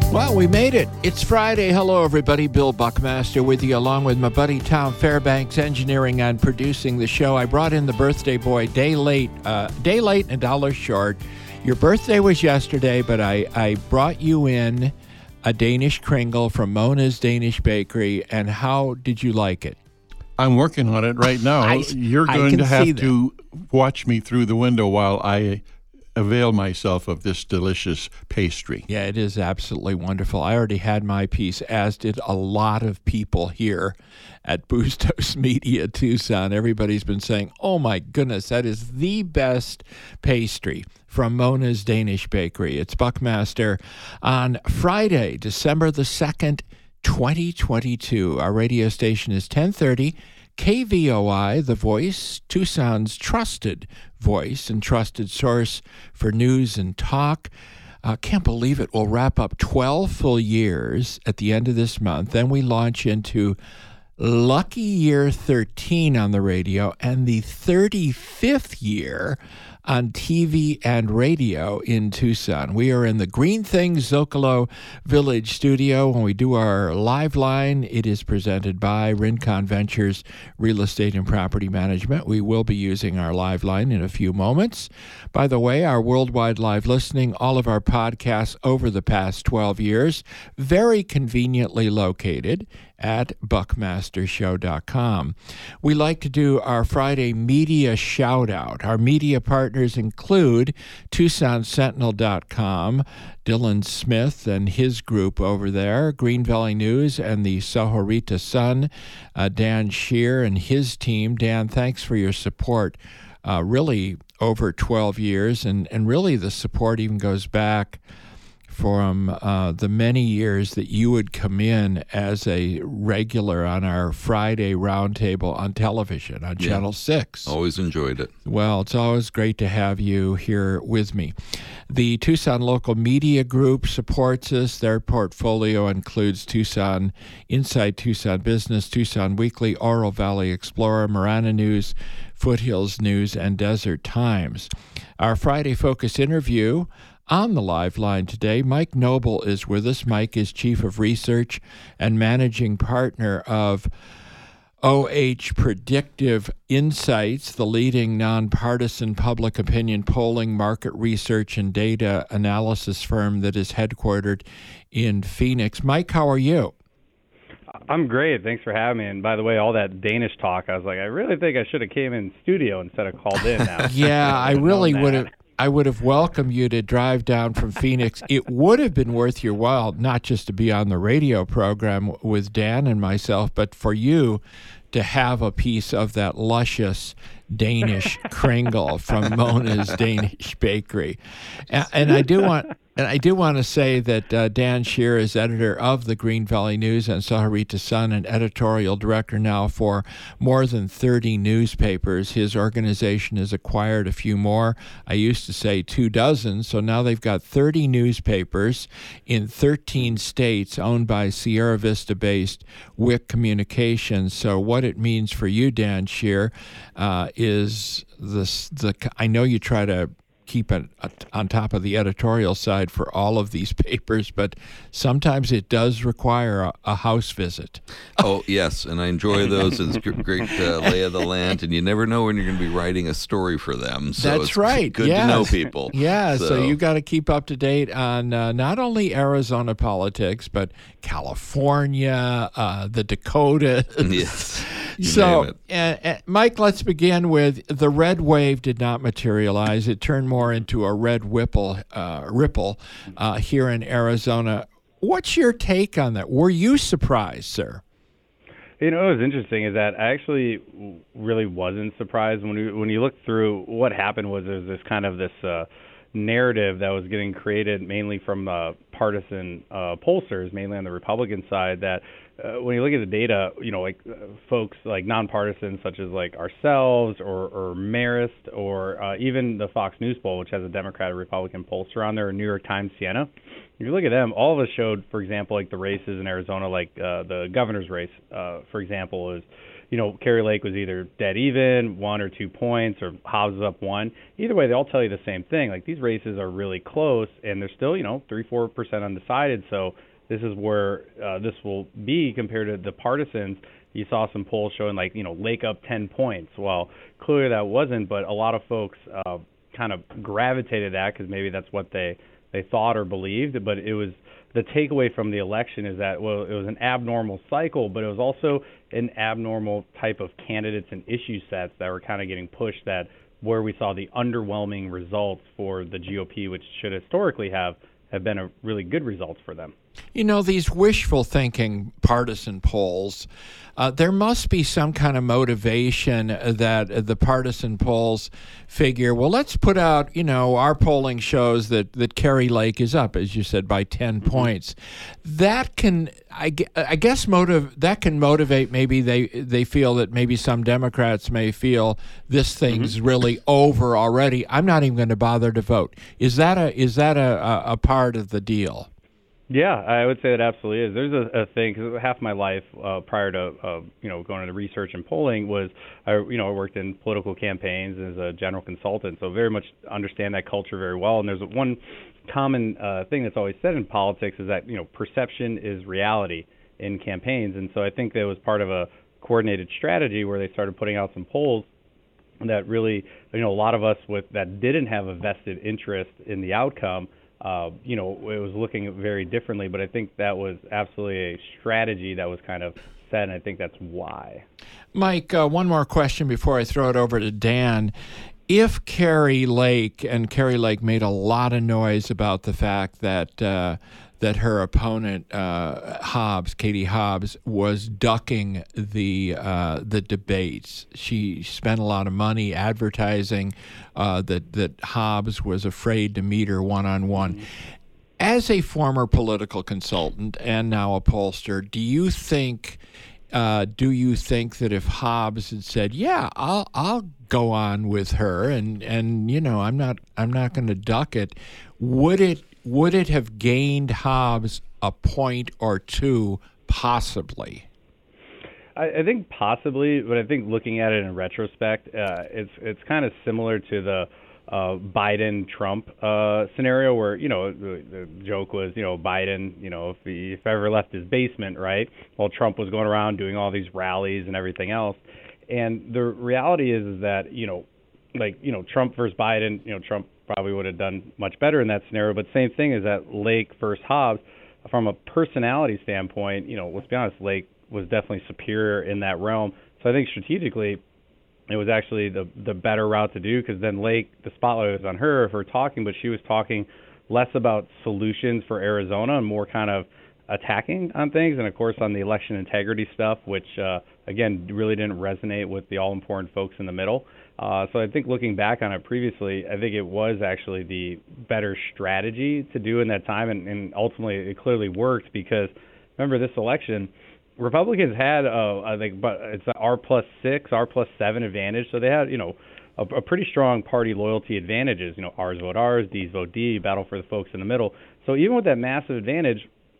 Well, we made it. It's Friday. Hello, everybody. Bill Buckmaster with you, along with my buddy Tom Fairbanks, engineering and producing the show. I brought in the birthday boy day late and $1 short. Your birthday was yesterday, but I brought you in a Danish Kringle from Mona's Danish Bakery, and how did you like it? I'm working on it right now. You're going to have to watch me through the window while I avail myself of this delicious pastry. Yeah, it is absolutely wonderful. I already had my piece, as did a lot of people here at Bustos Media Tucson. Everybody's been saying, oh my goodness, that is the best pastry from Mona's Danish Bakery. It's Buckmaster on Friday, December the 2nd, 2022. Our radio station is 1030 KVOI, The Voice, Tucson's trusted voice and trusted source for news and talk. Can't believe it. We'll wrap up 12 full years at the end of this month. Then we launch into lucky year 13 on the radio and the 35th year on TV and radio in Tucson. We are in the Green Things Zocalo Village studio. When we do our live line, it is presented by Rincon Ventures Real Estate and Property Management. We will be using our live line in a few moments. By the way, our worldwide live listening, all of our podcasts over the past 12 years, very conveniently located at buckmastershow.com. We like to do our Friday media shout-out. Our media partners include TucsonSentinel.com, Dylan Smith and his group over there, Green Valley News and the Sohorita Sun, Dan Shear and his team. Dan, thanks for your support. Really over 12 years, and really the support even goes back from the many years that you would come in as a regular on our Friday roundtable on television on Channel 6. Always enjoyed it. Well, it's always great to have you here with me. The Tucson Local Media Group supports us. Their portfolio includes Tucson Inside Tucson Business, Tucson Weekly, Oro Valley Explorer, Marana News, Foothills News, and Desert Times. Our Friday Focus interview on the live line today, Mike Noble is with us. Mike is Chief of Research and Managing Partner of OH Predictive Insights, the leading nonpartisan public opinion polling, market research, and data analysis firm that is headquartered in Phoenix. Mike, how are you? I'm great. Thanks for having me. And by the way, all that Danish talk, I was like, I really think I should have came in studio instead of called in now. Yeah, I really would have. I would have welcomed you to drive down from Phoenix. It would have been worth your while, not just to be on the radio program with Dan and myself, but for you to have a piece of that luscious Danish Kringle from Mona's Danish Bakery. And I do want to say that Dan Shear is editor of the Green Valley News and Sohorita Sun and editorial director now for more than 30 newspapers. His organization has acquired a few more. I used to say 24, so now they've got 30 newspapers in 13 states owned by Sierra Vista-based WIC Communications. So what it means for you, Dan Shear, is I know you try to keep it on top of the editorial side for all of these papers, but sometimes it does require a house visit. Oh, yes, and I enjoy those. It's great lay of the land, and you never know when you're going to be writing a story for them. So That's it's right. Good to know people. Yeah, so you got to keep up to date on not only Arizona politics, but California, the Dakotas. Yes. So, Mike, let's begin with the red wave did not materialize. It turned more into a red ripple here in Arizona. What's your take on that? Were you surprised, sir? You know, what was interesting is that I actually really wasn't surprised when you look through what happened. Was there's this kind of this narrative that was getting created mainly from partisan pollsters, mainly on the Republican side, that when you look at the data, you know, like folks like nonpartisan such as like ourselves or Marist or even the Fox News poll, which has a Democrat or Republican pollster on there, or New York Times Siena. If you look at them, all of us showed, for example, like the races in Arizona, like the governor's race, for example, is, Kari Lake was either dead even, 1 or 2 points, or Hobbs was up 1. Either way, they all tell you the same thing. Like, these races are really close, and they're still, 3-4% undecided. So this is where this will be compared to the partisans. You saw some polls showing Lake up 10 points. Well, clearly that wasn't, but a lot of folks kind of gravitated that because maybe that's what they thought or believed. But it was the takeaway from the election is that, well, it was an abnormal cycle, but it was also an abnormal type of candidates and issue sets that were kind of getting pushed, that where we saw the underwhelming results for the GOP, which should historically have been a really good results for them. These wishful thinking partisan polls, there must be some kind of motivation that the partisan polls figure, well, let's put out, our polling shows that Kari Lake is up, as you said, by 10 points. That can, I guess, that can motivate. Maybe they feel that maybe some Democrats may feel this thing's really over already. I'm not even going to bother to vote. Is that a part of the deal? Yeah, I would say it absolutely is. There's a thing, because half my life prior to going into research and polling was I worked in political campaigns as a general consultant, so very much understand that culture very well. And there's one common thing that's always said in politics is that perception is reality in campaigns, and so I think that was part of a coordinated strategy where they started putting out some polls that really a lot of us that didn't have a vested interest in the outcome. It was looking very differently, but I think that was absolutely a strategy that was kind of set, and I think that's why. Mike, one more question before I throw it over to Dan. If Kari Lake made a lot of noise about the fact that her opponent, Katie Hobbs, was ducking the debates. She spent a lot of money advertising that Hobbs was afraid to meet her one-on-one. Mm-hmm. As a former political consultant and now a pollster, do you think that if Hobbs had said, "Yeah, I'll go on with her," and I'm not going to duck it, would it have gained Hobbs a point or two, possibly? I think possibly, but I think looking at it in retrospect, it's kind of similar to the Biden-Trump scenario where, the joke was, Biden, if ever left his basement, right? While Trump was going around doing all these rallies and everything else. And the reality is that, Trump versus Biden, Trump probably would have done much better in that scenario. But same thing is that Lake versus Hobbs, from a personality standpoint, let's be honest, Lake was definitely superior in that realm. So I think strategically, it was actually the better route to do, because then Lake, the spotlight was on her for talking, but she was talking less about solutions for Arizona and more kind of attacking on things, and of course on the election integrity stuff, which again really didn't resonate with the all-important folks in the middle. So I think looking back on it previously, I think it was actually the better strategy to do in that time, and ultimately it clearly worked, because remember, this election, Republicans had I think, but it's an R+6, R+7 advantage, so they had a pretty strong party loyalty advantages. R's vote R's, D's vote D, battle for the folks in the middle. So even with that massive advantage,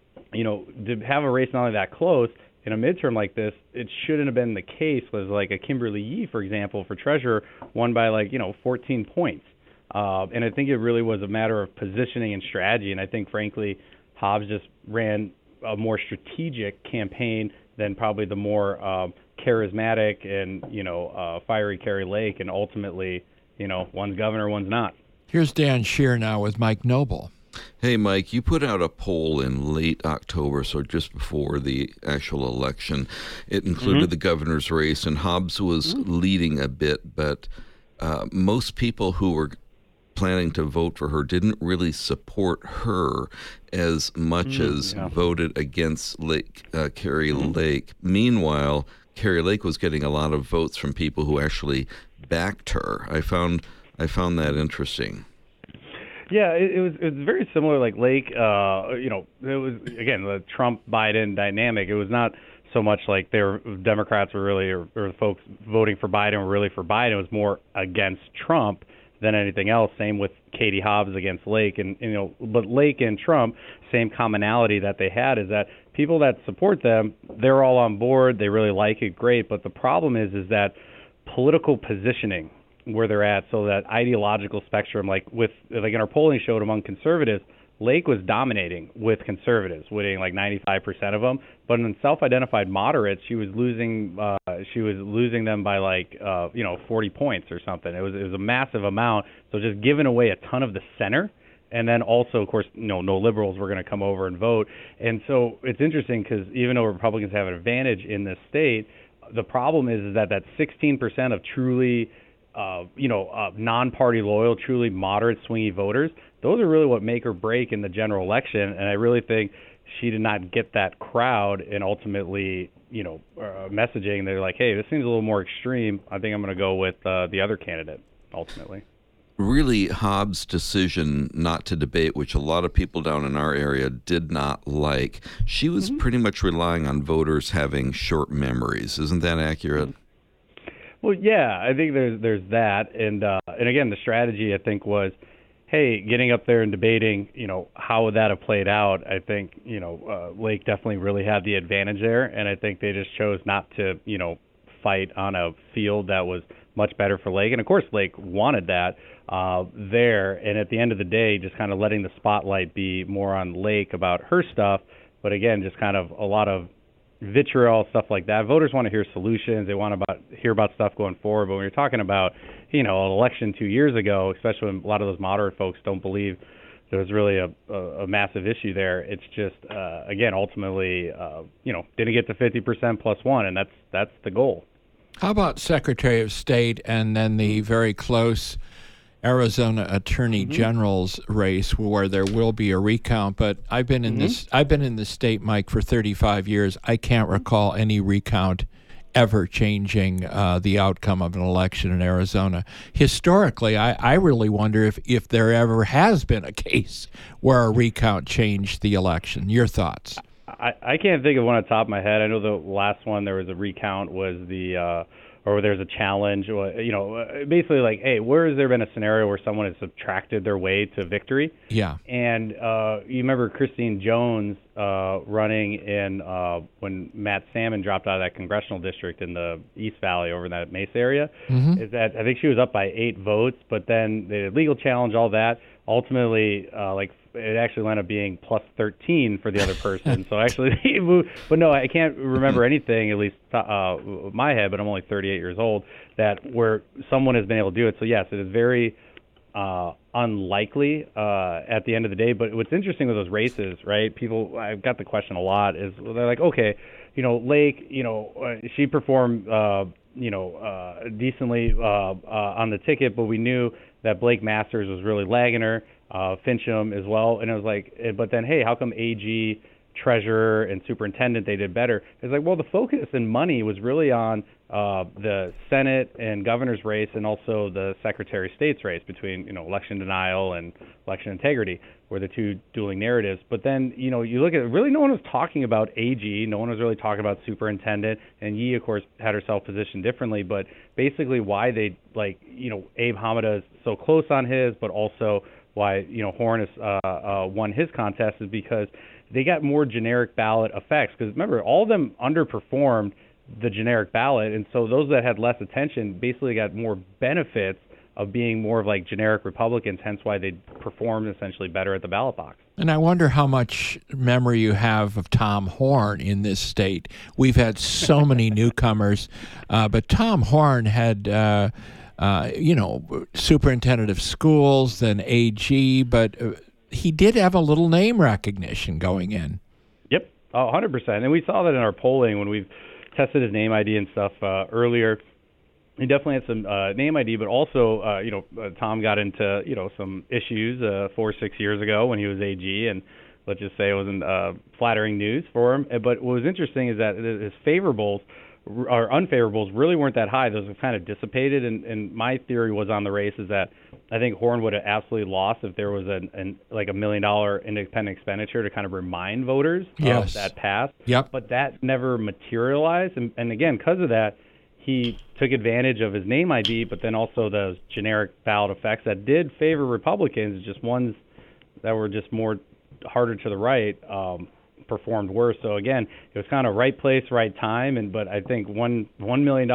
to have a race not only that close in a midterm like this, it shouldn't have been the case. Was like a Kimberly Yee, for example, for treasurer, won by 14 points. And I think it really was a matter of positioning and strategy. And I think, frankly, Hobbs just ran a more strategic campaign than probably the more charismatic and fiery Kari Lake. And ultimately, one's governor, one's not. Here's Dan Scheer now with Mike Noble. Hey, Mike, you put out a poll in late October, so just before the actual election. It included the governor's race, and Hobbs was leading a bit, but most people who were planning to vote for her didn't really support her as much as voted against Kari Lake. Meanwhile, Kari Lake was getting a lot of votes from people who actually backed her. I found that interesting. Yeah, it was very similar. Like Lake, it was again the Trump-Biden dynamic. It was not so much like Democrats were really or folks voting for Biden were really for Biden. It was more against Trump than anything else. Same with Katie Hobbs against Lake, and but Lake and Trump, same commonality that they had is that people that support them, they're all on board, they really like it, great. But the problem is that political positioning where they're at, so that ideological spectrum, like in our polling showed among conservatives, Lake was dominating with conservatives, winning like 95% of them. But in self-identified moderates, she was losing them by like 40 points or something. It was a massive amount. So just giving away a ton of the center, and then also, of course, no liberals were going to come over and vote. And so it's interesting because even though Republicans have an advantage in this state, the problem is that 16% of truly non-party loyal, truly moderate swingy voters, those are really what make or break in the general election. And I really think she did not get that crowd, and ultimately, messaging. They're like, hey, this seems a little more extreme. I think I'm going to go with the other candidate, ultimately. Really, Hobbs' decision not to debate, which a lot of people down in our area did not like, she was pretty much relying on voters having short memories. Isn't that accurate? Well, yeah, I think there's that, and again, the strategy I think was, hey, getting up there and debating, how would that have played out? I think Lake definitely really had the advantage there, and I think they just chose not to fight on a field that was much better for Lake, and of course Lake wanted that there, and at the end of the day, just kind of letting the spotlight be more on Lake about her stuff, but again, just kind of a lot of vitriol, stuff like that. Voters want to hear solutions. They want to hear about stuff going forward. But when you're talking about, an election 2 years ago, especially when a lot of those moderate folks don't believe there was really a massive issue there, it's just, again, ultimately, didn't get to 50% plus one, and that's the goal. How about Secretary of State and then the very close Arizona Attorney General's race, where there will be a recount? But I've been in this state, Mike, for 35 years. I can't recall any recount ever changing the outcome of an election in Arizona. Historically, I really wonder if there ever has been a case where a recount changed the election. Your thoughts? I can't think of one on the top of my head. I know the last one there was a recount was or there's a challenge, basically like, hey, where has there been a scenario where someone has subtracted their way to victory? Yeah. And you remember Christine Jones running in when Matt Salmon dropped out of that congressional district in the East Valley over in that Mesa area, is that I think she was up by 8 votes, but then the legal challenge, all that, ultimately, it actually ended up being plus 13 for the other person. So actually, but no, I can't remember anything, at least my head, but I'm only 38 years old, that where someone has been able to do it. So yes, it is very unlikely at the end of the day. But what's interesting with those races, right? I've got the question a lot, is they're like, okay, Lake, she performed, decently on the ticket, but we knew that Blake Masters was really lagging her. Fincham as well, and it was like, but then, hey, how come AG, treasurer, and superintendent, they did better? It's like, well, the focus and money was really on the Senate and governor's race, and also the Secretary of State's race between, election denial and election integrity were the two dueling narratives. But then, you look at it, really no one was talking about AG, no one was really talking about superintendent, and Yee, of course, had herself positioned differently, but basically why they, Abe Hamada is so close on his, but also why Horn has won his contest is because they got more generic ballot effects. Because remember, all of them underperformed the generic ballot, and so those that had less attention basically got more benefits of being more of like generic Republicans, hence why they performed essentially better at the ballot box. And I wonder how much memory you have of Tom Horn in this state. We've had so many newcomers, but Tom Horn had superintendent of schools, then AG, but he did have a little name recognition going in. Yep, 100%. And we saw that in our polling when we've tested his name ID and stuff earlier. He definitely had some name ID, but also, Tom got into, some issues 4 or 6 years ago when he was AG, and let's just say it wasn't flattering news for him. But what was interesting is that his favorables or unfavorables really weren't that high. Those have kind of dissipated, and my theory was on the race is that I think Horn would have absolutely lost if there was like $1 million independent expenditure to kind of remind voters of that pass. Yep. But that never materialized, and again, because of that, he took advantage of his name ID, but then also those generic ballot effects that did favor Republicans, just ones that were just more harder to the right, performed worse. So again, it was kind of right place, right time, but I think $1 million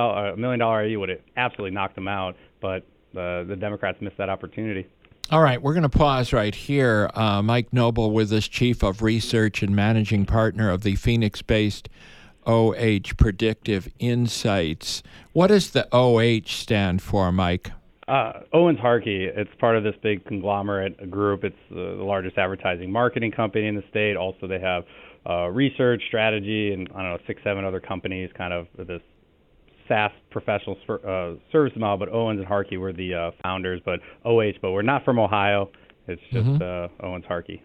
ID would have absolutely knocked him out, but the Democrats missed that opportunity. All right, we're going to pause right here. Mike Noble with us, Chief of Research and Managing Partner of the Phoenix-based OH Predictive Insights. What does the OH stand for, Mike? Owens Harkey. It's part of this big conglomerate group. It's the largest advertising marketing company in the state. Also, they have research, strategy, and 6-7 other companies, kind of this SaaS professional service model. But Owens and Harkey were the founders. But OH, but we're not from Ohio. It's just Owens Harkey.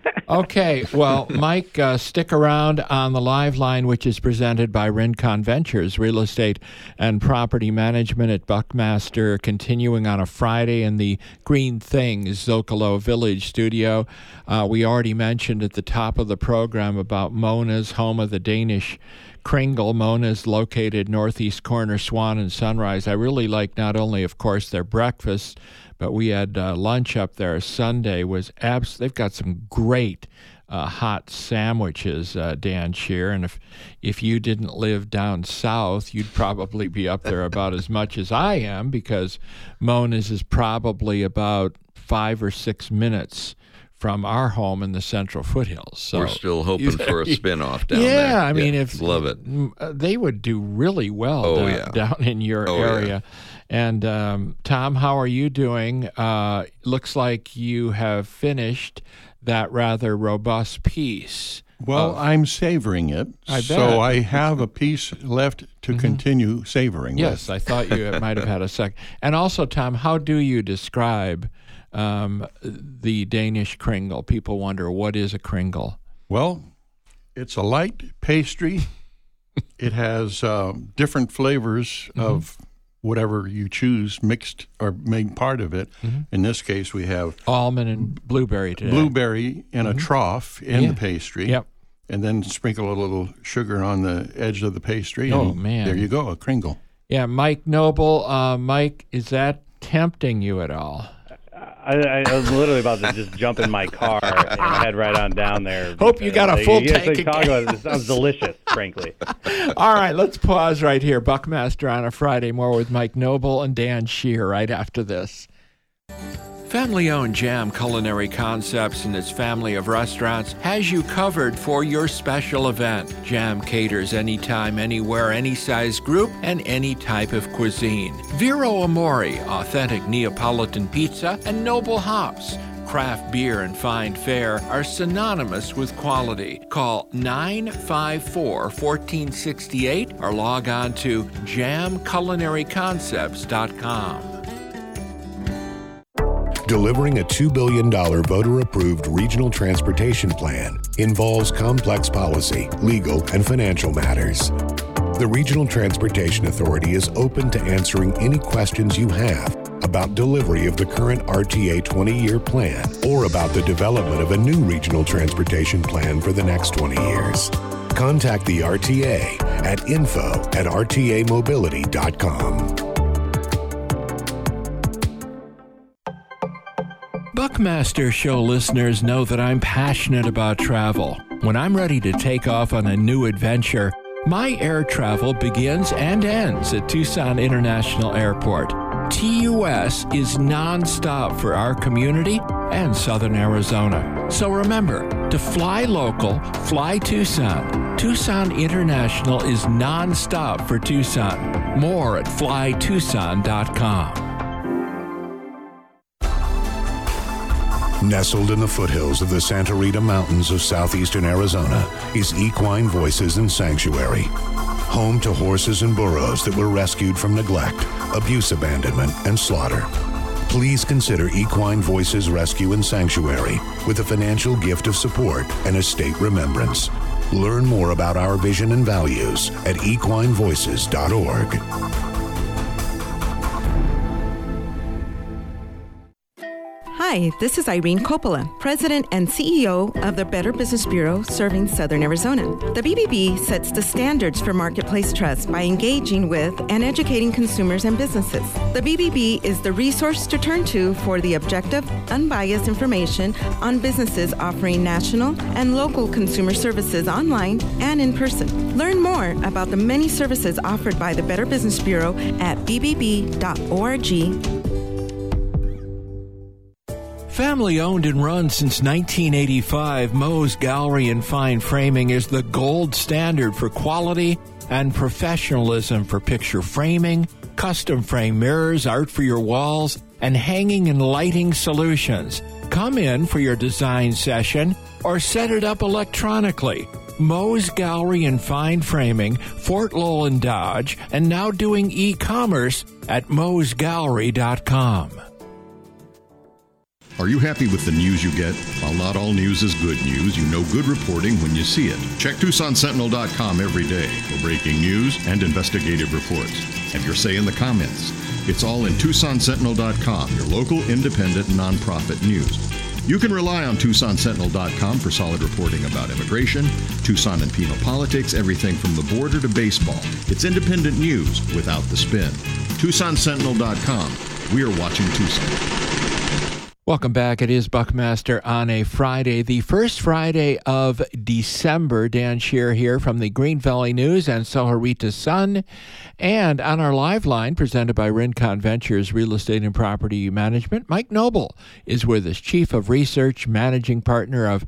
Okay. Well, Mike, stick around on the live line, which is presented by Rincon Ventures, real estate and property management at Buckmaster, continuing on a Friday in the Green Things Zocalo Village studio. We already mentioned at the top of the program about Mona's, home of the Danish Kringle. Mona's located northeast corner, Swan and Sunrise. I really like not only, of course, their breakfast, but we had lunch up there Sunday. They've got some great hot sandwiches, Dan Shear. And if you didn't live down south, you'd probably be up there about as much as I am, because Mona's is probably about 5 or 6 minutes from our home in the Central Foothills. So we're still hoping for a spinoff down there. Yeah, I mean, love it. They would do really well down in your area. Yeah. And Tom, how are you doing? Looks like you have finished that rather robust piece. Well, I'm savoring it. I bet. So I have a piece left to continue savoring. Yes, I thought you might have had a second. And also, Tom, how do you describe the Danish Kringle? People wonder, what is a Kringle? Well, it's a light pastry. It has different flavors of whatever you choose mixed or made part of it. In this case, we have almond and blueberry today. Blueberry in a trough in the pastry. Yep. And then sprinkle a little sugar on the edge of the pastry. Oh, and man. There you go, a Kringle. Yeah, Mike Noble. Mike, is that tempting you at all? I was literally about to just jump in my car and head right on down there. Hope you got a full tank. It sounds delicious, frankly. All right, let's pause right here. Buckmaster on a Friday. More with Mike Noble and Dan Shear right after this. Family-owned Jam Culinary Concepts and its family of restaurants has you covered for your special event. Jam caters anytime, anywhere, any size group, and any type of cuisine. Vero Amore, authentic Neapolitan pizza, and Noble Hops, craft beer and fine fare, are synonymous with quality. Call 954-1468 or log on to jamculinaryconcepts.com. Delivering a $2 billion voter-approved regional transportation plan involves complex policy, legal, and financial matters. The Regional Transportation Authority is open to answering any questions you have about delivery of the current RTA 20-year plan or about the development of a new regional transportation plan for the next 20 years. Contact the RTA at info@rtamobility.com. Buckmaster Show listeners know that I'm passionate about travel. When I'm ready to take off on a new adventure, my air travel begins and ends at Tucson International Airport. TUS is nonstop for our community and Southern Arizona. So remember, to fly local, fly Tucson. Tucson International is nonstop for Tucson. More at flytucson.com. Nestled in the foothills of the Santa Rita Mountains of southeastern Arizona is Equine Voices and Sanctuary. Home to horses and burros that were rescued from neglect, abuse, abandonment, and slaughter. Please consider Equine Voices Rescue and Sanctuary with a financial gift of support and estate remembrance. Learn more about our vision and values at equinevoices.org. Hi, this is Irene Coppola, President and CEO of the Better Business Bureau serving Southern Arizona. The BBB sets the standards for marketplace trust by engaging with and educating consumers and businesses. The BBB is the resource to turn to for the objective, unbiased information on businesses offering national and local consumer services online and in person. Learn more about the many services offered by the Better Business Bureau at bbb.org. Family owned and run since 1985, Moe's Gallery and Fine Framing is the gold standard for quality and professionalism for picture framing, custom frame mirrors, art for your walls, and hanging and lighting solutions. Come in for your design session or set it up electronically. Moe's Gallery and Fine Framing, Fort Lowell and Dodge, and now doing e-commerce at moesgallery.com. Are you happy with the news you get? While not all news is good news, you know good reporting when you see it. Check TucsonSentinel.com every day for breaking news and investigative reports. Have your say in the comments. It's all in TucsonSentinel.com, your local independent nonprofit news. You can rely on TucsonSentinel.com for solid reporting about immigration, Tucson and Pima politics, everything from the border to baseball. It's independent news without the spin. TucsonSentinel.com. We are watching Tucson. Welcome back. It is Buckmaster on a Friday, the first Friday of December. Dan Shear here from the Green Valley News and Sahuarita Sun. And on our live line, presented by Rincon Ventures Real Estate and Property Management, Mike Noble is with us, Chief of Research, Managing Partner of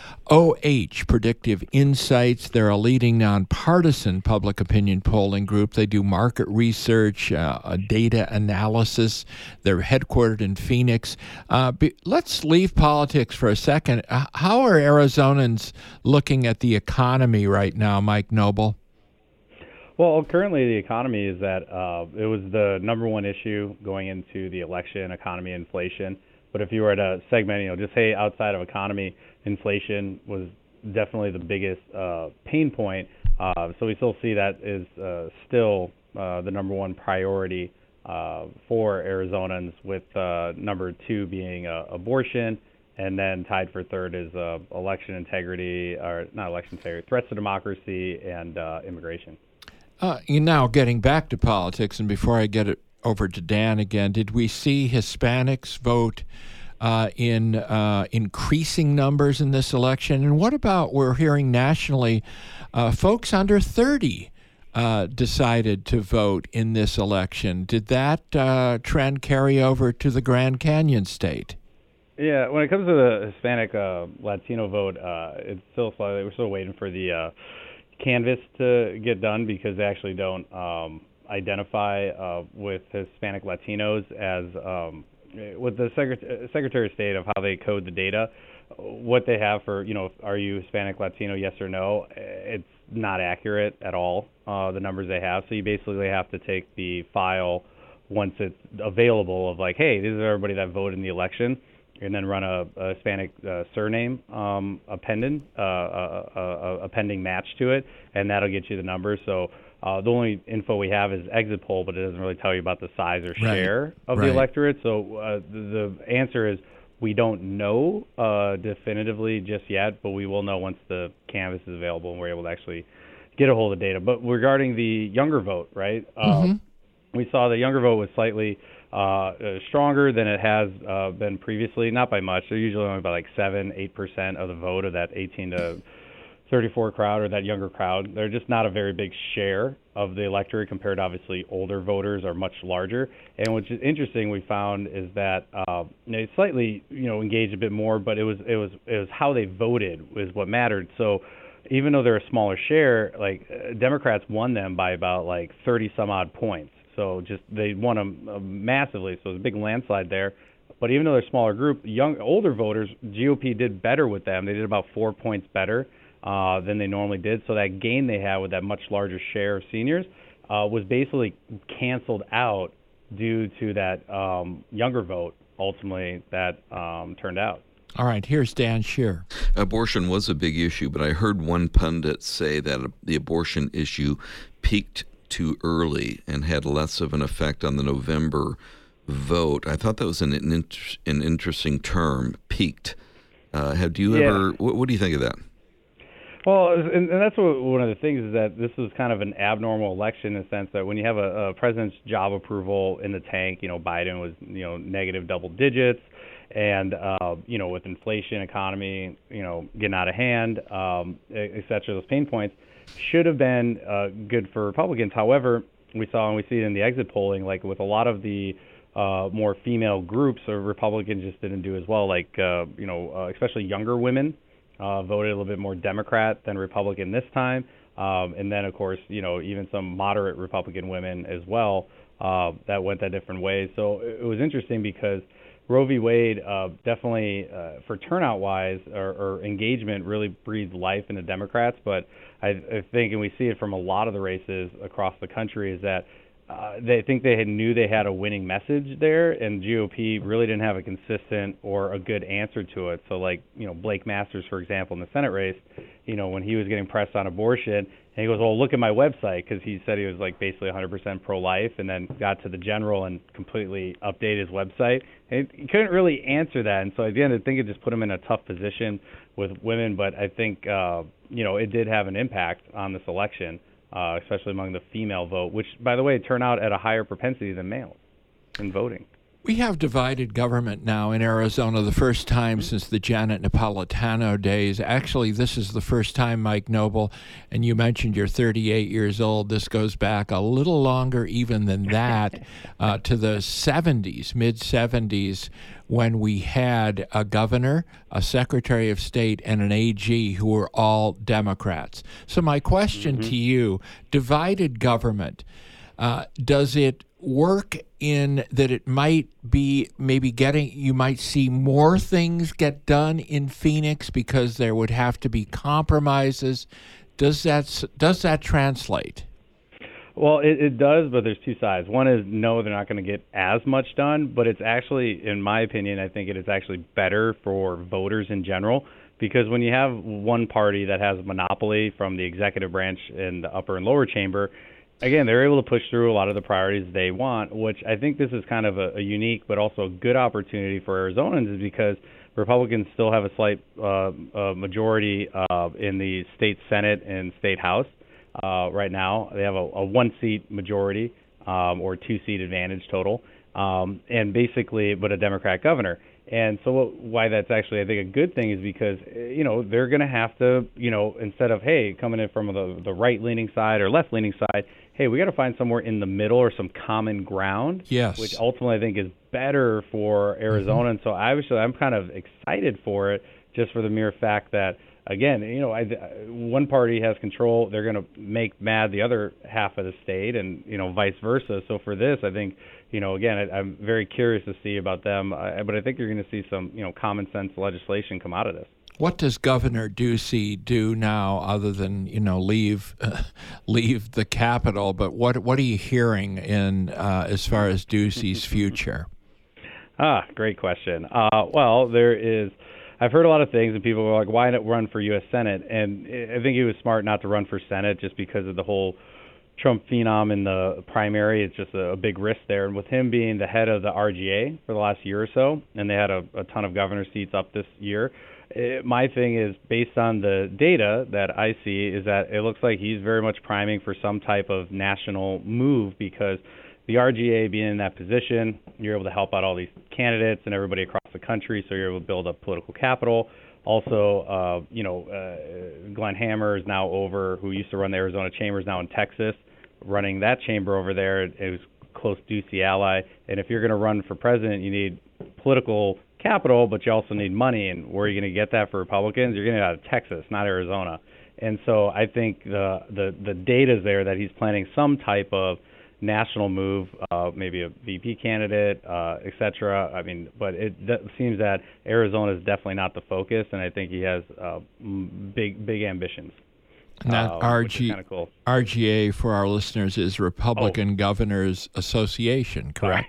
OH Predictive Insights. They're a leading nonpartisan public opinion polling group. They do market research, data analysis. They're headquartered in Phoenix. Let's leave politics for a second. How are Arizonans looking at the economy right now, Mike Noble? Well, currently the economy is that it was the number one issue going into the election, economy, inflation. But if you were to segment, just say outside of economy, inflation was definitely the biggest pain point. So we still see that is still the number one priority for Arizonans, with number two being abortion, and then tied for third is election integrity, or not election integrity, threats to democracy, and immigration. You're now getting back to politics, and before I get it over to Dan again, did we see Hispanics vote in increasing numbers in this election? And what about, we're hearing nationally, folks under 30 decided to vote in this election. Did that trend carry over to the Grand Canyon state? Yeah, when it comes to the Hispanic Latino vote, it's still slightly, we're still waiting for the canvass to get done, because they actually don't identify with Hispanic Latinos as with the Secretary of State of how they code the data. What they have for, are you Hispanic Latino, yes or no, it's not accurate at all, the numbers they have. So you basically have to take the file once it's available of like, hey, this is everybody that voted in the election, and then run a Hispanic surname appending match to it, and that'll get you the numbers. So the only info we have is exit poll, but it doesn't really tell you about the size or share of the electorate. So the answer is we don't know definitively just yet, but we will know once the canvas is available and we're able to actually get a hold of data. But regarding the younger vote, right, we saw the younger vote was slightly stronger than it has been previously, not by much. They're usually only by like 7-8% of the vote of that 18 to 34 crowd, or that younger crowd. They're just not a very big share of the electorate compared to, obviously, older voters are much larger. And which is interesting, we found is that they slightly, engaged a bit more, but it was how they voted is what mattered. So even though they're a smaller share, like Democrats won them by about like 30 some odd points. So just they won them massively. So it was a big landslide there. But even though they're a smaller group, older voters, GOP did better with them. They did about 4 points better than they normally did. So that gain they had with that much larger share of seniors was basically canceled out due to that younger vote ultimately that turned out. All right, here's Dan Shear. Abortion was a big issue, but I heard one pundit say that the abortion issue peaked too early and had less of an effect on the November vote. I thought that was an interesting term, peaked. Have you ever? What do you think of that? Well, and that's one of the things is that this was kind of an abnormal election in the sense that when you have a president's job approval in the tank, Biden was, negative double digits, and, with inflation, economy, getting out of hand, et cetera, those pain points should have been good for Republicans. However, we see it in the exit polling, like with a lot of the more female groups, Republicans just didn't do as well, especially younger women. Voted a little bit more Democrat than Republican this time. And then, of course, even some moderate Republican women as well that went that different ways. So it was interesting because Roe v. Wade definitely, for turnout-wise or engagement, really breathed life into Democrats. But I think, and we see it from a lot of the races across the country, is that they think knew they had a winning message there, and GOP really didn't have a consistent or a good answer to it. So, Blake Masters, for example, in the Senate race, when he was getting pressed on abortion, and he goes, "Well, look at my website," because he said he was basically 100% pro-life, and then got to the general and completely updated his website. And he couldn't really answer that, and so at the end, I think it just put him in a tough position with women. But I think it did have an impact on this election. Especially among the female vote, which, by the way, turn out at a higher propensity than males in voting. We have divided government now in Arizona, the first time since the Janet Napolitano days. Actually, this is the first time, Mike Noble, and you mentioned you're 38 years old. This goes back a little longer even than that, to the 70s, mid-70s, when we had a governor, a secretary of state, and an AG who were all Democrats. So my question to you, divided government, does it work in that it might be maybe you might see more things get done in Phoenix because there would have to be compromises? Does that translate? Well, it does, but there's two sides. One is, no, they're not going to get as much done, but it's actually, in my opinion, I think it is actually better for voters in general, because when you have one party that has a monopoly from the executive branch in the upper and lower chamber, again, they're able to push through a lot of the priorities they want, which I think this is kind of a unique but also a good opportunity for Arizonans, is because Republicans still have a slight majority in the state Senate and state House. Right now, they have a one-seat majority or two-seat advantage total, and basically, but a Democrat governor. And so why that's actually, I think, a good thing is because, they're going to have to, instead of, hey, coming in from the right-leaning side or left-leaning side, hey, we got to find somewhere in the middle or some common ground, yes, which ultimately I think is better for Arizona. And so I'm kind of excited for it, just for the mere fact that, again, one party has control. They're going to make mad the other half of the state, and vice versa. So for this, I think, again, I'm very curious to see about them. But I think you're going to see some, common sense legislation come out of this. What does Governor Ducey do now, other than leave the Capitol? But what are you hearing in as far as Ducey's future? Great question. Well, there is. I've heard a lot of things, and people are like, why not run for U.S. Senate? And I think he was smart not to run for Senate just because of the whole Trump phenom in the primary. It's just a big risk there. And with him being the head of the RGA for the last year or so, and they had a ton of governor seats up this year, my thing is, based on the data that I see, is that it looks like he's very much priming for some type of national move, because the RGA being in that position, you're able to help out all these candidates and everybody across the country, so you're able to build up political capital. Also, Glenn Hammer is now over, who used to run the Arizona Chamber, is now in Texas, running that chamber over there. It was close Ducey ally. And if you're going to run for president, you need political capital, but you also need money. And where are you going to get that for Republicans? You're getting it out of Texas, not Arizona. And so I think the data's there that he's planning some type of national move, maybe a VP candidate, et cetera. I mean, but it seems that Arizona is definitely not the focus, and I think he has big ambitions. And that RGA, for our listeners, is Republican Governors Association, correct? Right.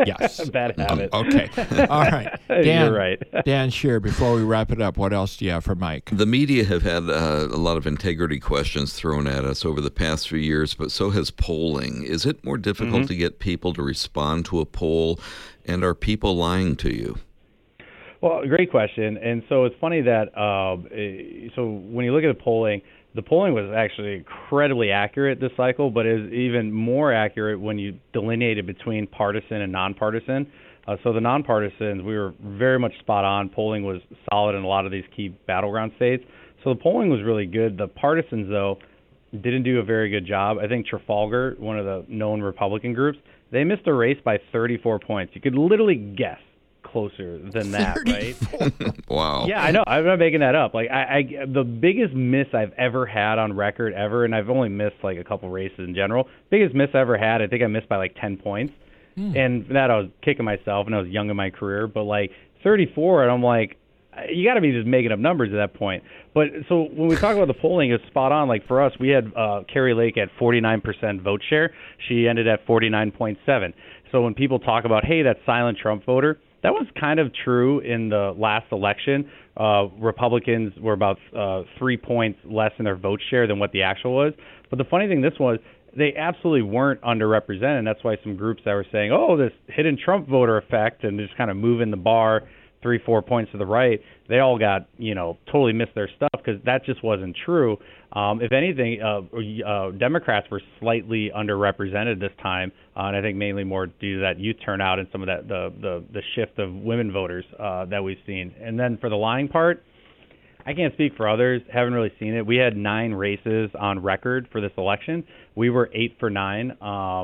Yes. Bad habit. Okay. All right. Dan, You're right. Dan Scheer, before we wrap it up, what else do you have for Mike? The media have had a lot of integrity questions thrown at us over the past few years, but so has polling. Is it more difficult to get people to respond to a poll, and are people lying to you? Well, great question. And so it's funny that so when you look at the polling was actually incredibly accurate this cycle, but is even more accurate when you delineate it between partisan and nonpartisan. So the nonpartisans, we were very much spot on. Polling was solid in a lot of these key battleground states. So the polling was really good. The partisans, though, didn't do a very good job. I think Trafalgar, one of the known Republican groups, they missed a race by 34 points. You could literally guess closer than that, 34. Right? Wow. Yeah, I know. I'm not making that up. Like, the biggest miss I've ever had on record ever, and I've only missed like a couple races in general. Biggest miss I ever had, I think I missed by like 10 points. And that I was kicking myself, and I was young in my career. But like 34, and I'm like, you got to be just making up numbers at that point. But so when we talk about the polling, it's spot on. Like for us, we had Carrie Lake at 49% vote share. She ended at 49.7. So when people talk about, hey, that silent Trump voter, that was kind of true in the last election. Republicans were about 3 points less in their vote share than what the actual was. But the funny thing this was, they absolutely weren't underrepresented. And that's why some groups that were saying, oh, this hidden Trump voter effect, and just kind of moving the bar 3-4 points to the right, they all got, totally missed their stuff because that just wasn't true. If anything, Democrats were slightly underrepresented this time, and I think mainly more due to that youth turnout and some of that the shift of women voters that we've seen. And then for the lying part, I can't speak for others. Haven't really seen it. We had 9 races on record for this election. We were 8 for 9.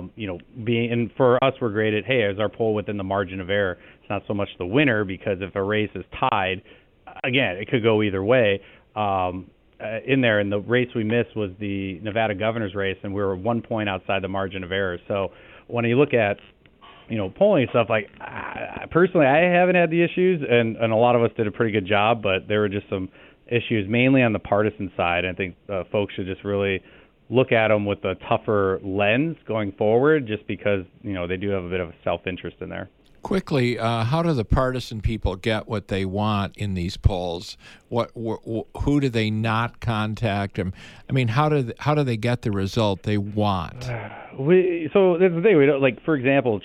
And for us, we're graded, hey, is our poll within the margin of error? It's not so much the winner, because if a race is tied, again, it could go either way in there. And the race we missed was the Nevada governor's race, and we were 1 point outside the margin of error. So when you look at polling and stuff, like personally, I haven't had the issues, and a lot of us did a pretty good job, but there were just some issues mainly on the partisan side. I think folks should just really look at them with a tougher lens going forward, just because they do have a bit of a self-interest in there. Quickly, how do the partisan people get what they want in these polls? Who do they not contact? I mean, how do they get the result they want? So that's the thing. We don't, like, for example,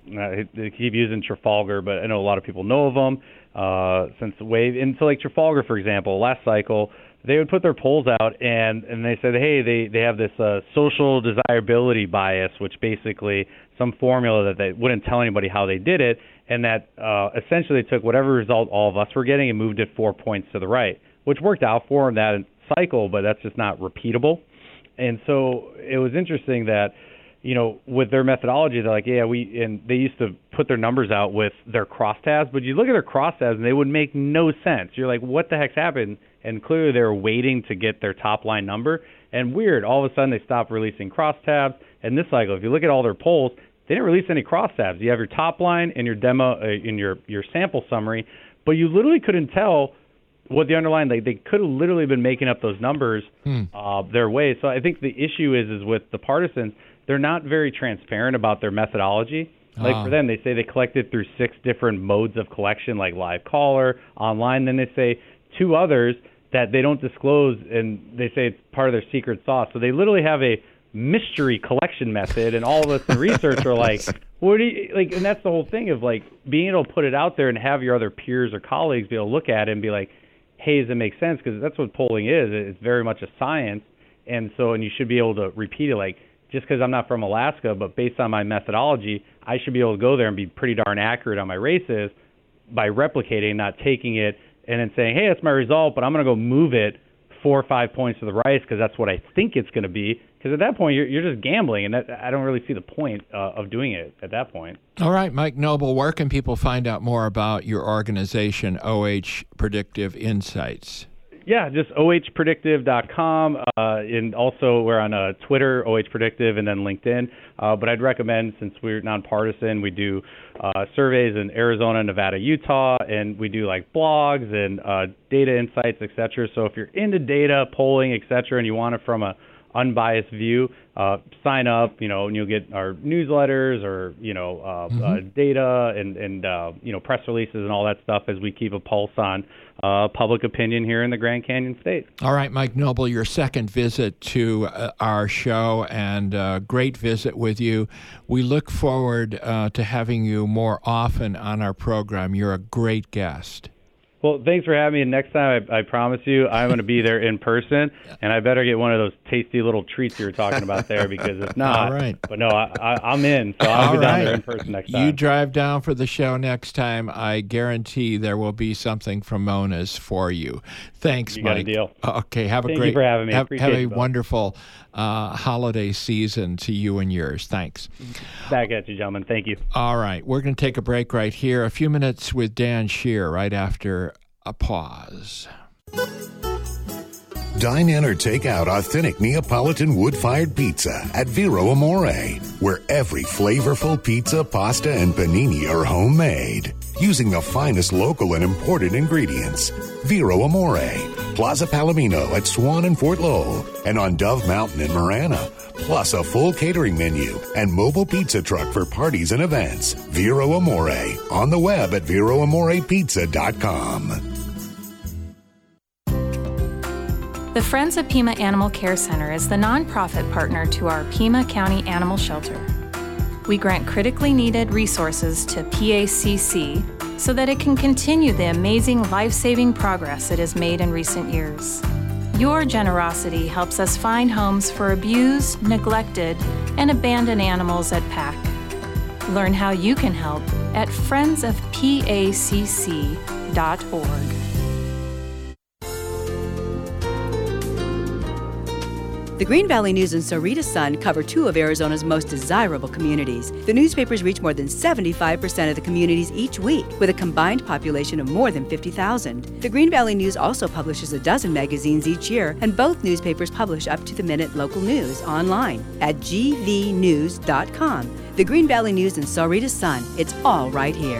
I keep using Trafalgar, but I know a lot of people know of them since the wave. And so, like Trafalgar, for example, last cycle, they would put their polls out and they said, hey, they have this social desirability bias, which basically some formula that they wouldn't tell anybody how they did it, and that essentially they took whatever result all of us were getting and moved it 4 points to the right, which worked out for them that cycle, but that's just not repeatable. And so it was interesting that, with their methodology, they're like, and they used to put their numbers out with their crosstabs, but you look at their crosstabs and they would make no sense. You're like, what the heck's happened? And clearly they were waiting to get their top line number. And weird, all of a sudden they stopped releasing crosstabs. And this cycle, if you look at all their polls, they didn't release any crosstabs. You have your top line and your demo in your sample summary, but you literally couldn't tell what the underlying, they could have literally been making up those numbers their way. So I think the issue is with the partisans, they're not very transparent about their methodology. Like for them, they say they collected through 6 different modes of collection, like live caller, online. Then they say 2 others that they don't disclose, and they say it's part of their secret sauce. So they literally have a mystery collection method, and all of us in research are like, what do you like? And that's the whole thing of like being able to put it out there and have your other peers or colleagues be able to look at it and be like, hey, does it make sense? Because that's what polling is. It's very much a science, and you should be able to repeat it. Like, just because I'm not from Alaska, but based on my methodology, I should be able to go there and be pretty darn accurate on my races by replicating, not taking it and then saying, hey, that's my result, but I'm going to go move it 4 or 5 points to the right because that's what I think it's going to be. Because at that point, you're just gambling, and I don't really see the point of doing it at that point. All right, Mike Noble, where can people find out more about your organization, OH Predictive Insights? Yeah, just ohpredictive.com, and also we're on Twitter, OH Predictive, and then LinkedIn. But I'd recommend, since we're nonpartisan, we do surveys in Arizona, Nevada, Utah, and we do like blogs and data insights, et cetera. So if you're into data, polling, et cetera, and you want it from a unbiased view, sign up, and you'll get our newsletters or, data and press releases and all that stuff as we keep a pulse on public opinion here in the Grand Canyon State. All right, Mike Noble, your second visit to our show, and great visit with you. We look forward to having you more often on our program. You're a great guest. Well, thanks for having me. And next time, I promise you, I'm going to be there in person, and I better get one of those tasty little treats you were talking about there, because if not, all right. But no, I'm in, so I'll be down there in person next time. You drive down for the show next time. I guarantee there will be something from Mona's for you. Thanks, Mike. Got a deal. Okay, Thank you for having me. Have a you, wonderful holiday season to you and yours. Thanks. Back at you, gentlemen. Thank you. All right, we're going to take a break right here. A few minutes with Dan Shear right after a pause. Dine in or take out authentic Neapolitan wood-fired pizza at Vero Amore, where every flavorful pizza, pasta, and panini are homemade, using the finest local and imported ingredients. Vero Amore, Plaza Palomino at Swan and Fort Lowell, and on Dove Mountain in Marana, plus a full catering menu and mobile pizza truck for parties and events. Vero Amore, on the web at VeroAmorePizza.com. The Friends of Pima Animal Care Center is the nonprofit partner to our Pima County Animal Shelter. We grant critically needed resources to PACC so that it can continue the amazing life-saving progress it has made in recent years. Your generosity helps us find homes for abused, neglected, and abandoned animals at PAC. Learn how you can help at friendsofpacc.org. The Green Valley News and Sahuarita Sun cover two of Arizona's most desirable communities. The newspapers reach more than 75% of the communities each week, with a combined population of more than 50,000. The Green Valley News also publishes a dozen magazines each year, and both newspapers publish up-to-the-minute local news online at gvnews.com. The Green Valley News and Sahuarita Sun, it's all right here.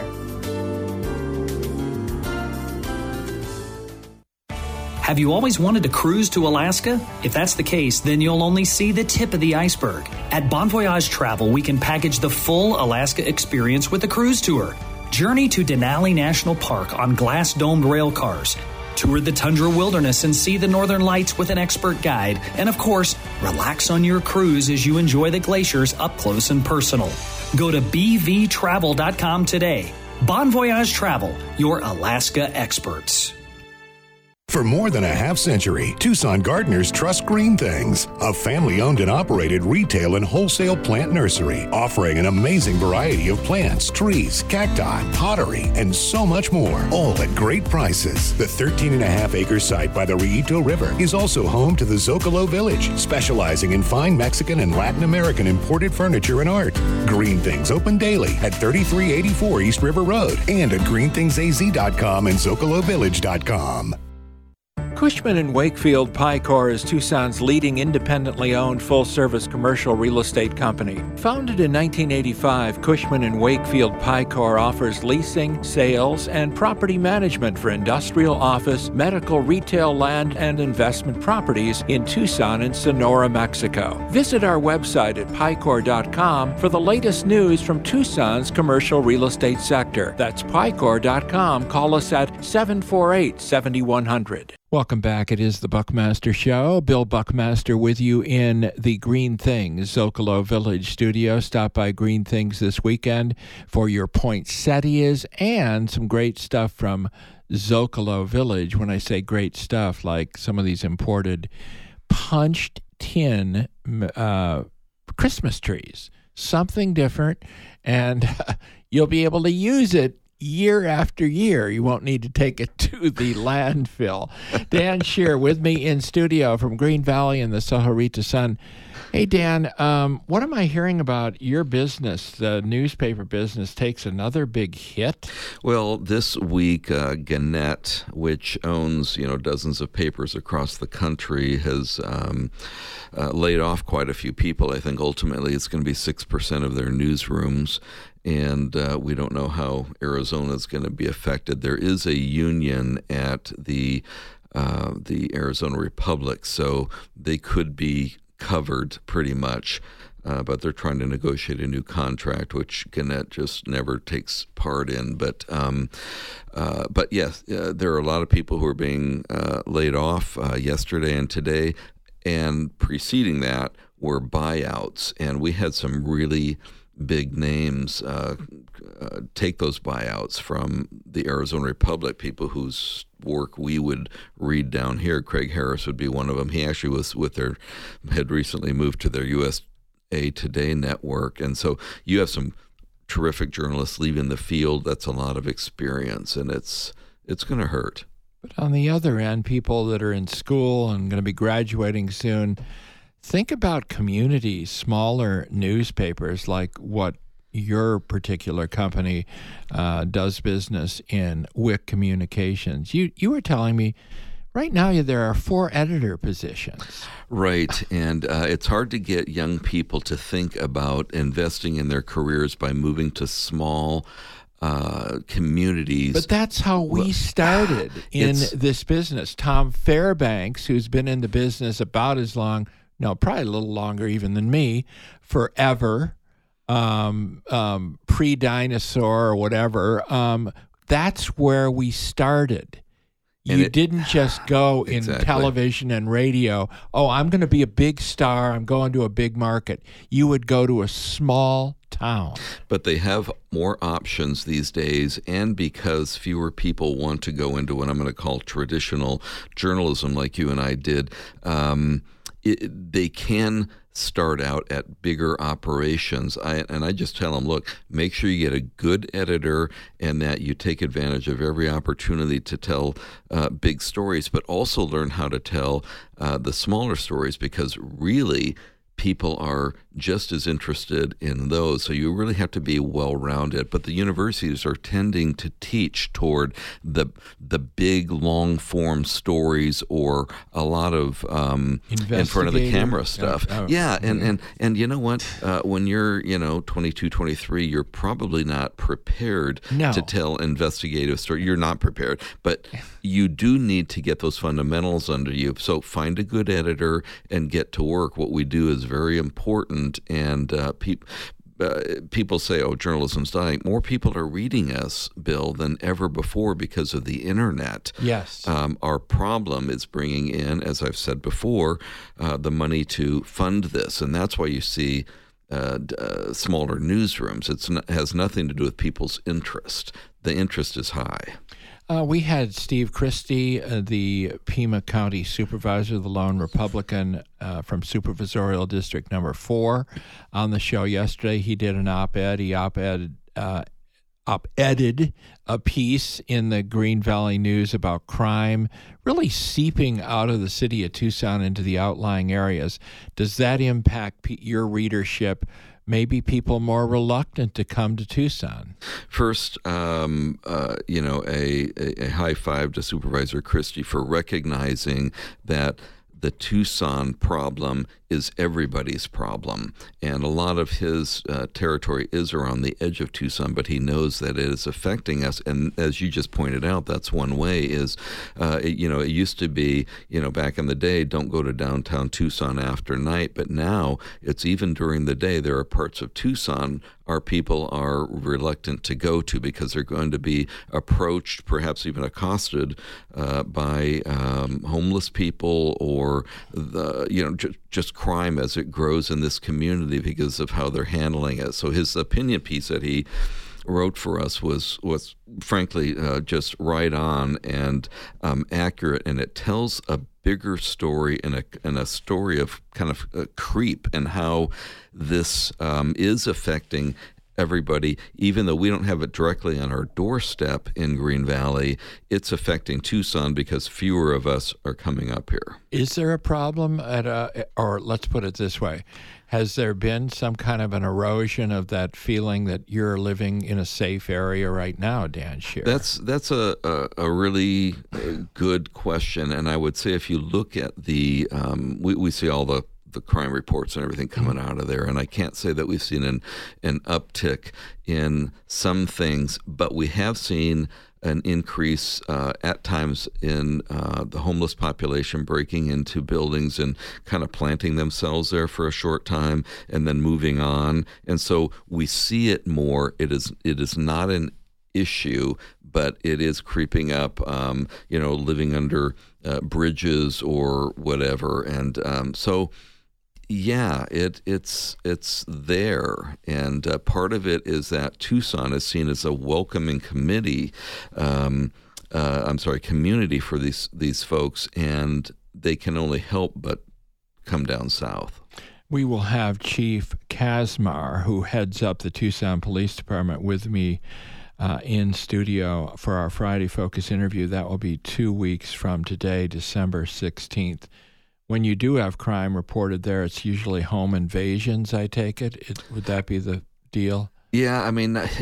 Have you always wanted to cruise to Alaska? If that's the case, then you'll only see the tip of the iceberg. At Bon Voyage Travel, we can package the full Alaska experience with a cruise tour. Journey to Denali National Park on glass-domed rail cars. Tour the tundra wilderness and see the northern lights with an expert guide. And of course, relax on your cruise as you enjoy the glaciers up close and personal. Go to bvtravel.com today. Bon Voyage Travel, your Alaska experts. For more than a half century, Tucson gardeners trust Green Things, a family-owned and operated retail and wholesale plant nursery, offering an amazing variety of plants, trees, cacti, pottery, and so much more, all at great prices. The 13.5-acre site by the Rillito River is also home to the Zocalo Village, specializing in fine Mexican and Latin American imported furniture and art. Green Things open daily at 3384 East River Road and at greenthingsaz.com and zocalovillage.com. Cushman & Wakefield Picor is Tucson's leading independently owned full-service commercial real estate company. Founded in 1985, Cushman & Wakefield Picor offers leasing, sales, and property management for industrial, office, medical, retail, land, and investment properties in Tucson and Sonora, Mexico. Visit our website at picor.com for the latest news from Tucson's commercial real estate sector. That's picor.com. Call us at 748-7100. Welcome back. It is the Buckmaster Show. Bill Buckmaster with you in the Green Things Zocalo Village studio. Stop by Green Things this weekend for your poinsettias and some great stuff from Zocalo Village. When I say great stuff, like some of these imported punched tin Christmas trees. Something different, and you'll be able to use it year after year. You won't need to take it to the landfill. Dan Shear with me in studio from Green Valley and the Sahuarita Sun. Hey, Dan, what am I hearing about your business? The newspaper business takes another big hit? Well, this week, Gannett, which owns dozens of papers across the country, has laid off quite a few people. I think ultimately it's going to be 6% of their newsrooms. And we don't know how Arizona is going to be affected. There is a union at the Arizona Republic, so they could be covered pretty much. But they're trying to negotiate a new contract, which Gannett just never takes part in. But yes, there are a lot of people who are being laid off yesterday and today, and preceding that were buyouts. And we had some really big names take those buyouts from the Arizona Republic, people whose work we would read down here. Craig Harris would be one of them. He actually was had recently moved to their USA Today network. And so you have some terrific journalists leaving the field. That's a lot of experience, and it's going to hurt. But on the other end, people that are in school and going to be graduating soon, think about communities, smaller newspapers like what your particular company does business in, WIC Communications. You were telling me right now there are 4 editor positions. Right, and it's hard to get young people to think about investing in their careers by moving to small communities. But that's how we started in this business. Tom Fairbanks, who's been in the business about as long, no, probably a little longer even than me, forever, pre-dinosaur or whatever, that's where we started. You didn't just go in television and radio, I'm going to be a big star, I'm going to a big market. You would go to a small town. But they have more options these days, and because fewer people want to go into what I'm going to call traditional journalism like you and I did, they can start out at bigger operations. I just tell them, look, make sure you get a good editor and that you take advantage of every opportunity to tell big stories, but also learn how to tell the smaller stories, because really people are just as interested in those. So you really have to be well-rounded. But the universities are tending to teach toward the big, long-form stories, or a lot of in front of the camera stuff. And you know what? When you're 22, 23, you're probably not prepared to tell investigative stories. You're not prepared, but you do need to get those fundamentals under you. So find a good editor and get to work. What we do is very important, and people say, journalism's dying. More people are reading us, Bill, than ever before because of the internet. Yes. Our problem is bringing in, as I've said before, the money to fund this, and that's why you see smaller newsrooms. It has nothing to do with people's interest. The interest is high. We had Steve Christie, the Pima County Supervisor, the lone Republican from Supervisorial District Number 4, on the show yesterday. He did an op-ed. He op-edited a piece in the Green Valley News about crime really seeping out of the city of Tucson into the outlying areas. Does that impact your readership? Maybe people more reluctant to come to Tucson? First, a high five to Supervisor Christie for recognizing that the Tucson problem is everybody's problem. And a lot of his territory is around the edge of Tucson, but he knows that it is affecting us. And as you just pointed out, that's one way is, it used to be, back in the day, don't go to downtown Tucson after night. But now it's even during the day. There are parts of Tucson our people are reluctant to go to because they're going to be approached, perhaps even accosted by homeless people, or just crime as it grows in this community because of how they're handling it. So his opinion piece that he wrote for us was frankly just right on and accurate, and it tells a bigger story and a story of kind of creep and how this is affecting everybody. Even though we don't have it directly on our doorstep in Green Valley, it's affecting Tucson because fewer of us are coming up here. Is there a problem or let's put it this way, has there been some kind of an erosion of that feeling that you're living in a safe area right now, Dan Scheer? That's a really good question, and I would say if you look at the we see all the crime reports and everything coming out of there, and I can't say that we've seen an uptick in some things, but we have seen an increase at times in the homeless population breaking into buildings and kind of planting themselves there for a short time and then moving on. And so we see it more. It is not an issue, but it is creeping up, living under bridges or whatever. And so it's there, and part of it is that Tucson is seen as a welcoming community for these folks, and they can only help but come down south. We will have Chief Kazmar, who heads up the Tucson Police Department, with me in studio for our Friday Focus interview. That will be 2 weeks from today, December 16th. When you do have crime reported there, it's usually home invasions, I take it. Would that be the deal? Yeah, I mean, that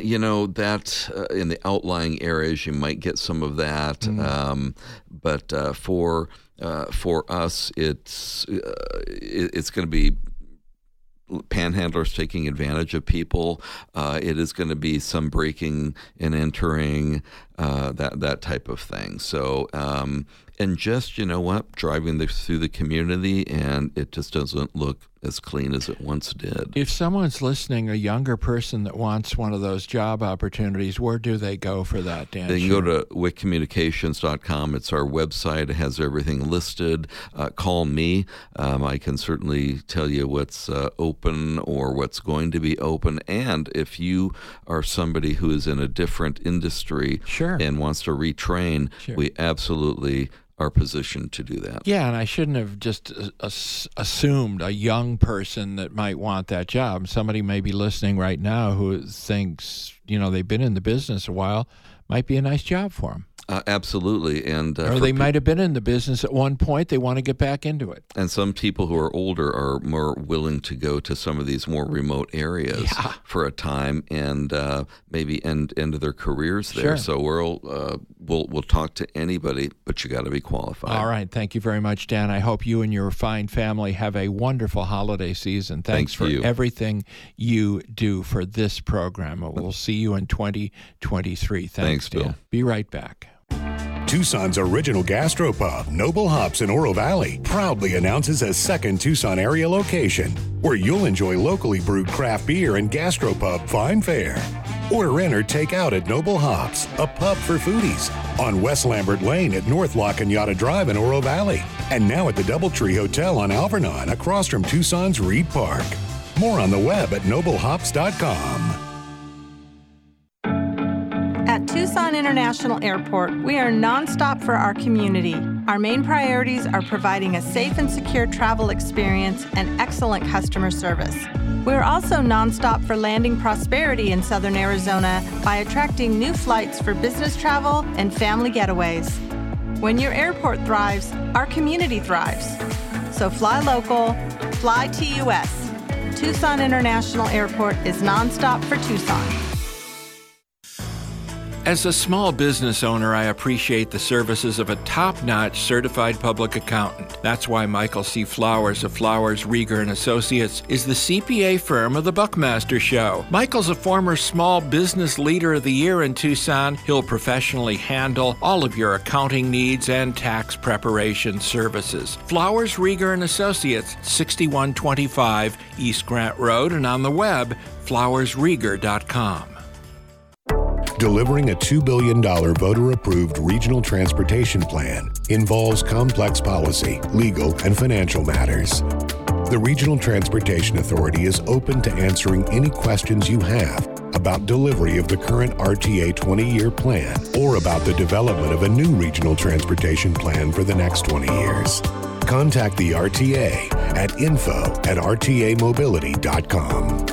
in the outlying areas, you might get some of that. But for us, it's going to be panhandlers taking advantage of people. It is going to be some breaking and entering, that type of thing. So, and just, driving through the community, and it just doesn't look as clean as it once did. If someone's listening, a younger person that wants one of those job opportunities, where do they go for that, Dan? They can go to wickcommunications.com. It's our website. It has everything listed. Call me. I can certainly tell you what's open or what's going to be open. And if you are somebody who is in a different industry and wants to retrain, we absolutely are positioned to do that. Yeah, and I shouldn't have just assumed a young person that might want that job. Somebody may be listening right now who thinks, they've been in the business a while, might be a nice job for them. Absolutely. And or they might have been in the business at one point. They want to get back into it. And some people who are older are more willing to go to some of these more remote areas for a time and maybe end their careers there. So we'll talk to anybody, but you got to be qualified. All right. Thank you very much, Dan. I hope you and your fine family have a wonderful holiday season. Thanks for everything you do for this program. We'll see you in 2023. Thanks, Dan. Bill. Be right back. Tucson's original gastropub, Noble Hops in Oro Valley, proudly announces a second Tucson area location where you'll enjoy locally brewed craft beer and gastropub fine fare. Order in or take out at Noble Hops, a pub for foodies, on West Lambert Lane at North La Cañada Drive in Oro Valley, and now at the Doubletree Hotel on Alvernon across from Tucson's Reed Park. More on the web at noblehops.com. At Tucson International Airport, we are nonstop for our community. Our main priorities are providing a safe and secure travel experience and excellent customer service. We're also nonstop for landing prosperity in Southern Arizona by attracting new flights for business travel and family getaways. When your airport thrives, our community thrives. So fly local, fly TUS. Tucson International Airport is nonstop for Tucson. As a small business owner, I appreciate the services of a top-notch certified public accountant. That's why Michael C. Flowers of Flowers, Rieger & Associates is the CPA firm of the Buckmaster Show. Michael's a former Small Business Leader of the Year in Tucson. He'll professionally handle all of your accounting needs and tax preparation services. Flowers, Rieger & Associates, 6125 East Grant Road, and on the web, flowersrieger.com. Delivering a $2 billion voter-approved regional transportation plan involves complex policy, legal, and financial matters. The Regional Transportation Authority is open to answering any questions you have about delivery of the current RTA 20-year plan or about the development of a new regional transportation plan for the next 20 years. Contact the RTA at info@rtamobility.com.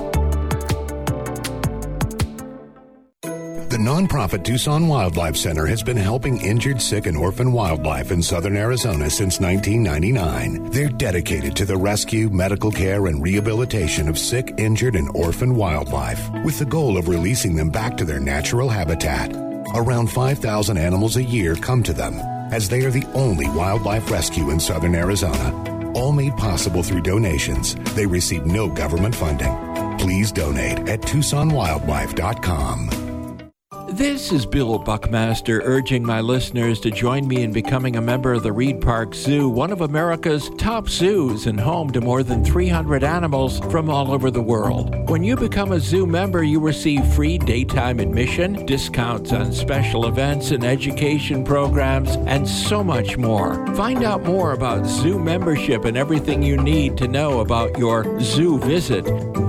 The nonprofit Tucson Wildlife Center has been helping injured, sick, and orphan wildlife in southern Arizona since 1999. They're dedicated to the rescue, medical care, and rehabilitation of sick, injured, and orphan wildlife, with the goal of releasing them back to their natural habitat. Around 5,000 animals a year come to them, as they are the only wildlife rescue in southern Arizona. All made possible through donations. They receive no government funding. Please donate at TucsonWildlife.com. This is Bill Buckmaster urging my listeners to join me in becoming a member of the Reed Park Zoo, one of America's top zoos and home to more than 300 animals from all over the world. When you become a zoo member, you receive free daytime admission, discounts on special events and education programs, and so much more. Find out more about zoo membership and everything you need to know about your zoo visit.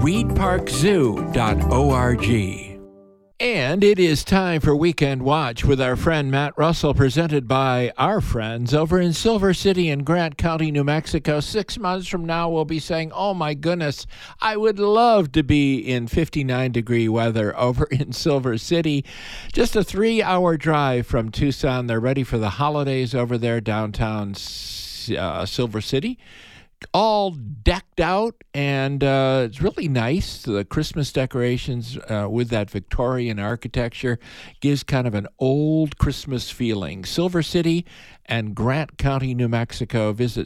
reedparkzoo.org. And it is time for Weekend Watch with our friend Matt Russell, presented by our friends over in Silver City in Grant County, New Mexico. 6 months from now, we'll be saying, oh my goodness, I would love to be in 59-degree weather over in Silver City. Just a 3-hour drive from Tucson. They're ready for the holidays over there downtown Silver City. All decked out, and it's really nice. The Christmas decorations with that Victorian architecture gives kind of an old Christmas feeling. Silver City and Grant County, New Mexico. Visit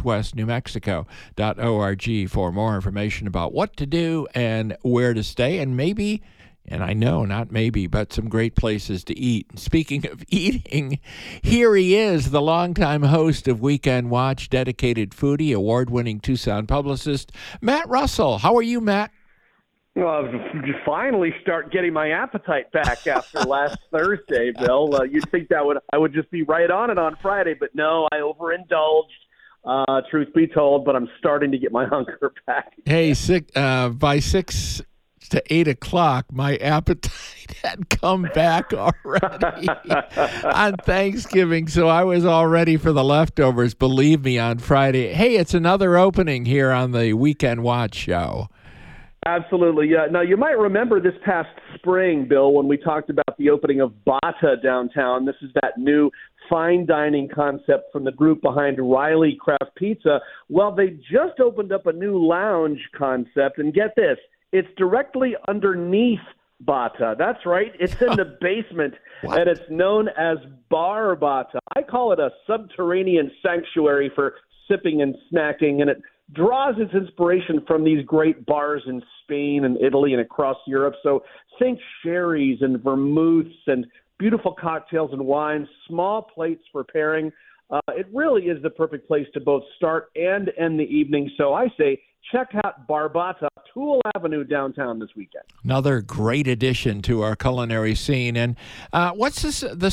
southwestnewmexico.org for more information about what to do and where to stay, and maybe, and I know, not maybe, but some great places to eat. And speaking of eating, here he is, the longtime host of Weekend Watch, dedicated foodie, award-winning Tucson publicist, Matt Russell. How are you, Matt? Well, finally start getting my appetite back after last Thursday, Bill. You'd think that I would just be right on it on Friday, but no, I overindulged. Truth be told, but I'm starting to get my hunger back. Hey, by 6 to 8 o'clock, my appetite had come back already on Thanksgiving, so I was all ready for the leftovers, believe me, on Friday. Hey, it's another opening here on the Weekend Watch show. Absolutely, yeah. Now, you might remember this past spring, Bill, when we talked about the opening of Bata downtown. This is that new fine dining concept from the group behind Riley Craft Pizza. Well, they just opened up a new lounge concept, and get this, it's directly underneath Bata. That's right. It's in the basement, and it's known as Bar Bata. I call it a subterranean sanctuary for sipping and snacking, and it draws its inspiration from these great bars in Spain and Italy and across Europe. So think sherries and vermouths and beautiful cocktails and wines, small plates for pairing. It really is the perfect place to both start and end the evening. So I say check out Bar Bata, Toole Avenue downtown this weekend. Another great addition to our culinary scene. And what's this? The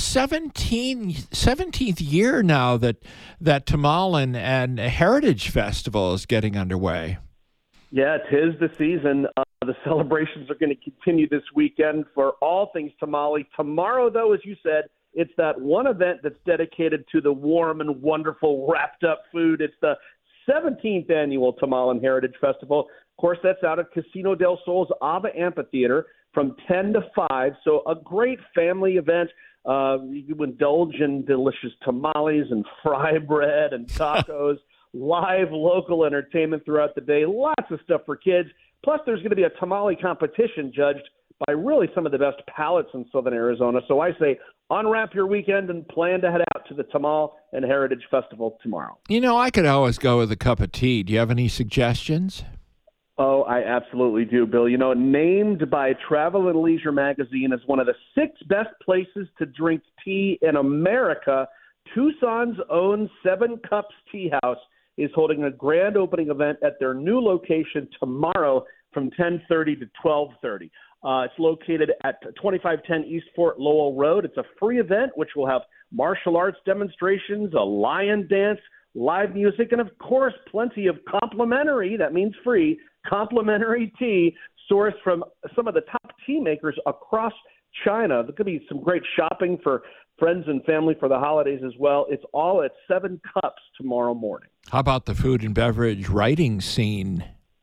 17th year now that Tamal and Heritage Festival is getting underway. Yeah, 'tis the season. The celebrations are going to continue this weekend for all things tamale. Tomorrow, though, as you said, it's that one event that's dedicated to the warm and wonderful wrapped up food. It's the 17th annual Tamal and Heritage Festival. Of course, that's out at Casino del Sol's Ava Amphitheater from 10 to 5. So a great family event. You can indulge in delicious tamales and fry bread and tacos, live local entertainment throughout the day, lots of stuff for kids. Plus, there's going to be a tamale competition judged by really some of the best palates in Southern Arizona. So I say unwrap your weekend and plan to head out to the Tamal and Heritage Festival tomorrow. You know, I could always go with a cup of tea. Do you have any suggestions? Oh, I absolutely do, Bill. You know, named by Travel and Leisure magazine as one of the 6 best places to drink tea in America, Tucson's own 7 Cups Tea House is holding a grand opening event at their new location tomorrow from 10:30 to 12:30. It's located at 2510 East Fort Lowell Road. It's a free event which will have martial arts demonstrations, a lion dance, live music, and of course plenty of complimentary, that means free, complimentary tea sourced from some of the top tea makers across China. There could be some great shopping for friends and family for the holidays as well. It's all at 7 Cups tomorrow morning. How about the food and beverage writing scene?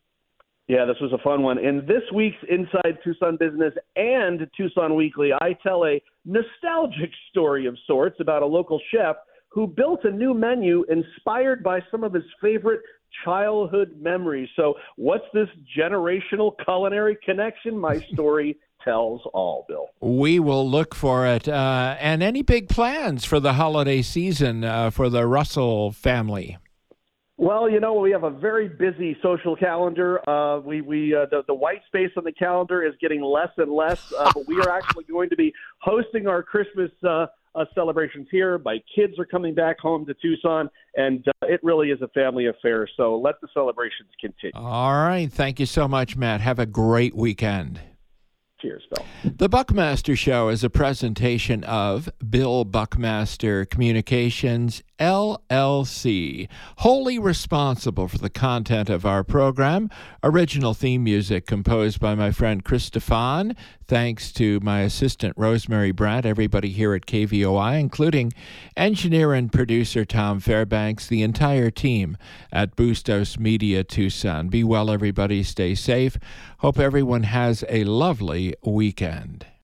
Yeah, this was a fun one. In this week's Inside Tucson Business and Tucson Weekly, I tell a nostalgic story of sorts about a local chef who built a new menu inspired by some of his favorite childhood memories. So what's this generational culinary connection? My story tells all, Bill. We will look for it. And any big plans for the holiday season for the Russell family? Well, we have a very busy social calendar. The white space on the calendar is getting less and less, but we are actually going to be hosting our Christmas celebrations here. My kids are coming back home to Tucson, and it really is a family affair. So let the celebrations continue. All right. Thank you so much, Matt. Have a great weekend. Cheers, Bill. The Buckmaster Show is a presentation of Bill Buckmaster Communications, LLC, wholly responsible for the content of our program. Original theme music composed by my friend Chris Stefan. Thanks to my assistant Rosemary Brandt, everybody here at KVOI, including engineer and producer Tom Fairbanks, the entire team at Bustos Media Tucson. Be well, everybody. Stay safe. Hope everyone has a lovely weekend.